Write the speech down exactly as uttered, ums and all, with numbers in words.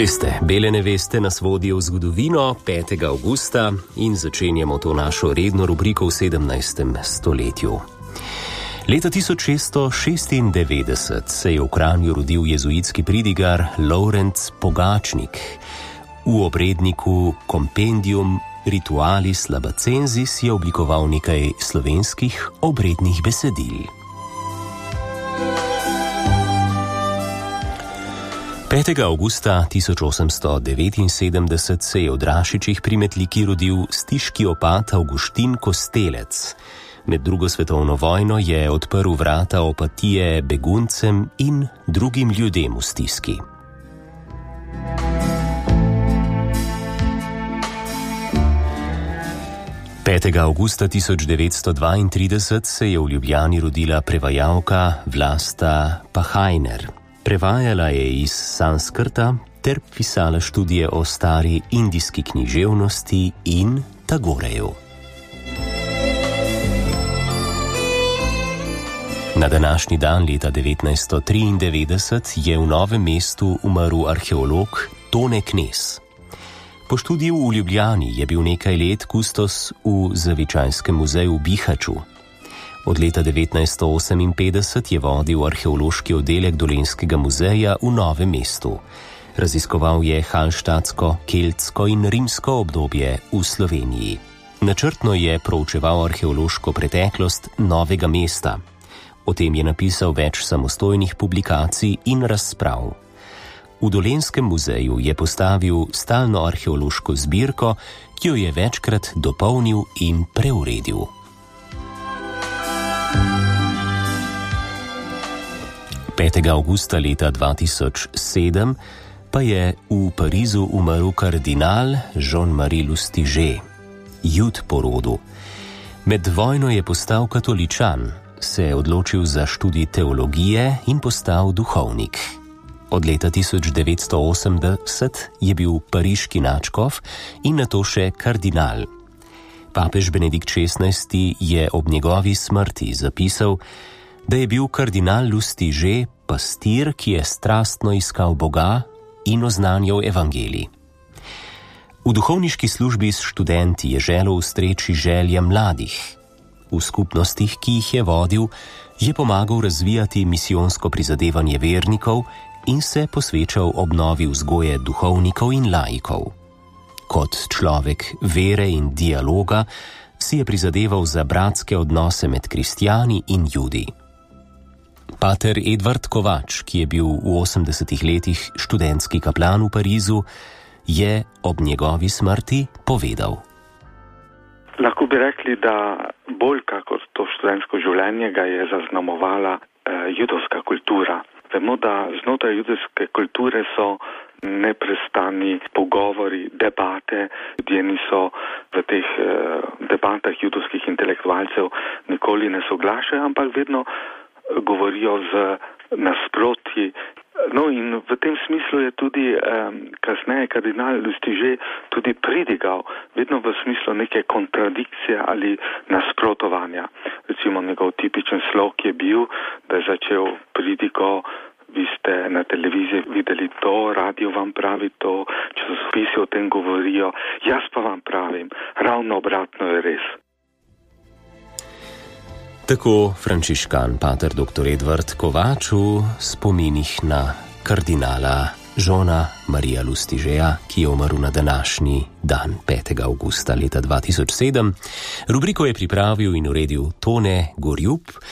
Veste, bele neveste nas vodijo v zgodovino petega avgusta in začenjamo to našo redno rubriko v sedemnajstem stoletju. Leta tisoč šeststo šestindevetdeset se je v Kranju rodil jezuitski pridigar Lovrenc Pogačnik. V obredniku Compendium Ritualis Labacensis je oblikoval nekaj slovenskih obrednih besedil. petega avgusta tisoč osemsto devetinsedemdeset se je v Drašičih pri Metliki rodil stiški opat Avguštin Kostelec. Med drugo svetovno vojno je odprl vrata opatije beguncem in drugim ljudem v stiski. petega avgusta tisoč devetsto dvaintrideset se je v Ljubljani rodila prevajalka Vlasta Pahajner. Prevajala je iz sanskrta ter pisala študije o stari indijski književnosti in Tagoreju. Na današnji dan leta devetnajststo triindevetdeset je v Novem mestu umrl arheolog Tone Knez. Po študiju v Ljubljani je bil nekaj let kustos v Zavičajskem muzeju v Bihaću. Od leta devetnajststo oseminpetdeset je vodil arheološki oddelek Dolenjskega muzeja v Novem mestu. Raziskoval je halštatsko, keltsko in rimsko obdobje v Sloveniji. Načrtno je proučeval arheološko preteklost Novega mesta. O tem je napisal več samostojnih publikacij in razprav. V Dolenjskem muzeju je postavil stalno arheološko zbirko, ki jo je večkrat dopolnil in preuredil. petega avgusta leta dva tisoč sedem pa je v Parizu umrl kardinal Jean-Marie Lustiger, Jud po rodu. Med vojno je postal katoličan, se je odločil za študij teologije in postal duhovnik. Od leta tisoč devetsto osemdeset je bil pariški nadškof in nato še kardinal. Papež Benedikt šestnajsti je ob njegovi smrti zapisal, da je bil kardinal Lustiger pastir, ki je strastno iskal Boga in oznanjal evangelij. V duhovniški službi s študenti je želel ustreči želje mladih. V skupnostih, ki jih je vodil, je pomagal razvijati misijonsko prizadevanje vernikov in se posvečal obnovi vzgoje duhovnikov in laikov. Kot človek vere in dialoga si je prizadeval za bratske odnose med kristjani in Judi. Pater Edvard Kovač, ki je bil v osemdesetih letih študentski kaplan v Parizu, je ob njegovi smrti povedal. Lahko bi rekli, da bolj kakor to študentsko življenje ga je zaznamovala eh, judovska kultura. Vemo, da znotraj judovske kulture so neprestani pogovori, debate. Ljudje niso v teh eh, debatah judovskih intelektualcev nikoli ne soglašajo, ampak vedno govorijo z nasprotji. No in v tem smislu je tudi eh, kasneje kardinal Lustiger tudi pridigal, vedno v smislu neke kontradikcije ali nasprotovanja. Recimo njegov tipičen slog je bil, da je začel pridigo: vi ste na televiziji videli to, radio vam pravi to, časopisi o tem govorijo, jaz pa vam pravim, ravno obratno je res. Tako frančiškan pater doktor Edvard Kovač v spominih na kardinala Jeana Maria Lustigerja, ki je umrl na današnji dan petega avgusta leta dva tisoč sedem. Rubriko je pripravil in uredil Tone Gorjup.